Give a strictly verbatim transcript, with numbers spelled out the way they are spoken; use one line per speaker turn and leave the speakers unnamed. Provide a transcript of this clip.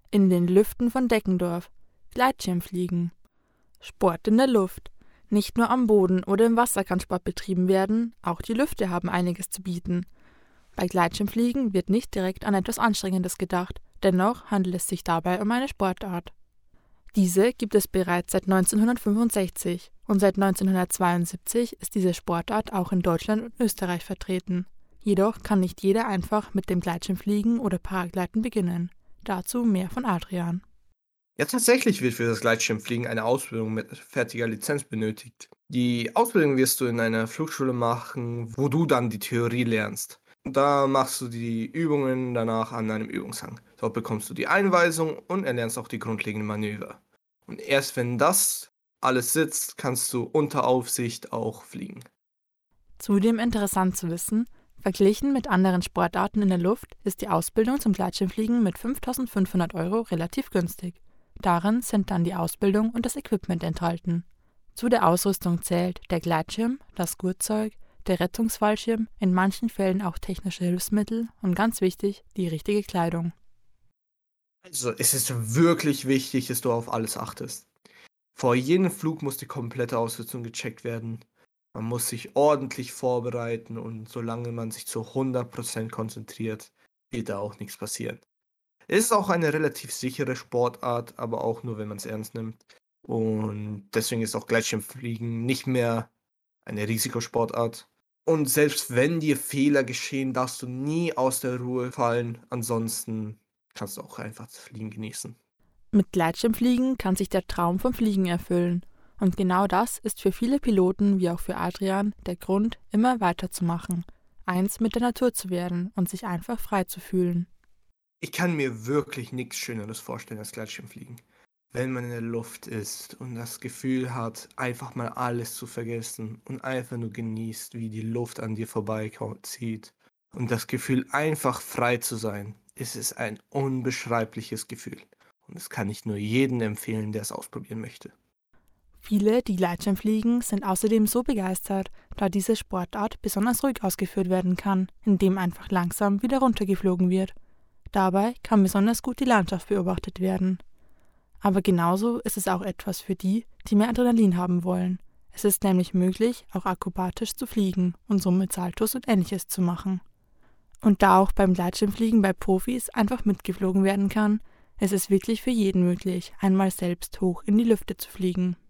In den Lüften von Deckendorf. Gleitschirmfliegen. Sport in der Luft. Nicht nur am Boden oder im Wasser kann Sport betrieben werden, auch die Lüfte haben einiges zu bieten. Bei Gleitschirmfliegen wird nicht direkt an etwas Anstrengendes gedacht, dennoch handelt es sich dabei um eine Sportart. Diese gibt es bereits seit neunzehnhundertfünfundsechzig und seit neunzehnhundertzweiundsiebzig ist diese Sportart auch in Deutschland und Österreich vertreten. Jedoch kann nicht jeder einfach mit dem Gleitschirmfliegen oder Paragleiten beginnen. Dazu mehr von Adrian.
Ja, tatsächlich wird für das Gleitschirmfliegen eine Ausbildung mit fertiger Lizenz benötigt. Die Ausbildung wirst du in einer Flugschule machen, wo du dann die Theorie lernst. Da machst du die Übungen danach an einem Übungshang. Dort bekommst du die Einweisung und erlernst auch die grundlegenden Manöver. Und erst wenn das alles sitzt, kannst du unter Aufsicht auch fliegen.
Zudem interessant zu wissen, verglichen mit anderen Sportarten in der Luft ist die Ausbildung zum Gleitschirmfliegen mit fünftausendfünfhundert Euro relativ günstig. Darin sind dann die Ausbildung und das Equipment enthalten. Zu der Ausrüstung zählt der Gleitschirm, das Gurtzeug, der Rettungsfallschirm, in manchen Fällen auch technische Hilfsmittel und ganz wichtig, die richtige Kleidung.
Also es ist wirklich wichtig, dass du auf alles achtest. Vor jedem Flug muss die komplette Ausrüstung gecheckt werden. Man muss sich ordentlich vorbereiten und solange man sich zu hundert Prozent konzentriert, wird da auch nichts passieren. Es ist auch eine relativ sichere Sportart, aber auch nur, wenn man es ernst nimmt. Und deswegen ist auch Gleitschirmfliegen nicht mehr eine Risikosportart. Und selbst wenn dir Fehler geschehen, darfst du nie aus der Ruhe fallen. Ansonsten kannst du auch einfach das Fliegen genießen.
Mit Gleitschirmfliegen kann sich der Traum vom Fliegen erfüllen. Und genau das ist für viele Piloten wie auch für Adrian der Grund, immer weiterzumachen, eins mit der Natur zu werden und sich einfach frei zu fühlen.
Ich kann mir wirklich nichts Schöneres vorstellen als Gleitschirmfliegen. Wenn man in der Luft ist und das Gefühl hat, einfach mal alles zu vergessen und einfach nur genießt, wie die Luft an dir vorbeizieht. Und das Gefühl, einfach frei zu sein, ist es ein unbeschreibliches Gefühl. Und das kann ich nur jedem empfehlen, der es ausprobieren möchte.
Viele, die Gleitschirmfliegen, sind außerdem so begeistert, da diese Sportart besonders ruhig ausgeführt werden kann, indem einfach langsam wieder runtergeflogen wird. Dabei kann besonders gut die Landschaft beobachtet werden. Aber genauso ist es auch etwas für die, die mehr Adrenalin haben wollen. Es ist nämlich möglich, auch akrobatisch zu fliegen und somit Saltos und Ähnliches zu machen. Und da auch beim Gleitschirmfliegen bei Profis einfach mitgeflogen werden kann, ist es wirklich für jeden möglich, einmal selbst hoch in die Lüfte zu fliegen.